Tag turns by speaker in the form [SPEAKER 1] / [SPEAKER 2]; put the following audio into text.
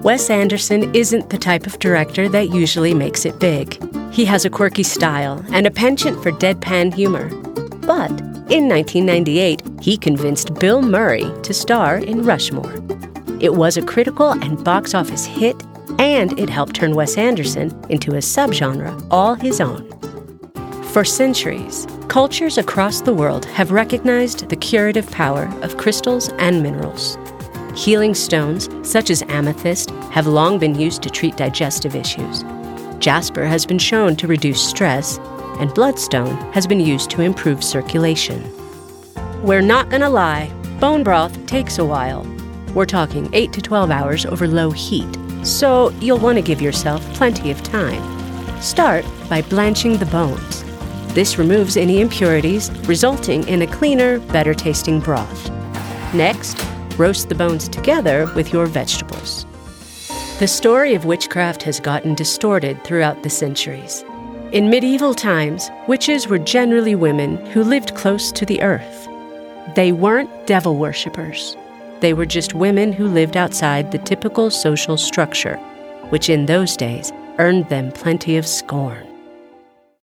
[SPEAKER 1] Wes Anderson isn't the type of director that usually makes it big. He has a quirky style and a penchant for deadpan humor. But in 1998, he convinced Bill Murray to star in Rushmore. It was a critical and box office hit, and it helped turn Wes Anderson into a subgenre all his own. For centuries, cultures across the world have recognized the curative power of crystals and minerals. Healing stones, such as amethyst, have long been used to treat digestive issues. Jasper has been shown to reduce stress, and bloodstone has been used to improve circulation. We're not gonna lie, bone broth takes a while. We're talking 8 to 12 hours over low heat, so you'll want to give yourself plenty of time. Start by blanching the bones. This removes any impurities, resulting in a cleaner, better-tasting broth. Next, roast the bones together with your vegetables. The story of witchcraft has gotten distorted throughout the centuries. In medieval times, witches were generally women who lived close to the earth. They weren't devil worshippers. They were just women who lived outside the typical social structure, which in those days earned them plenty of scorn.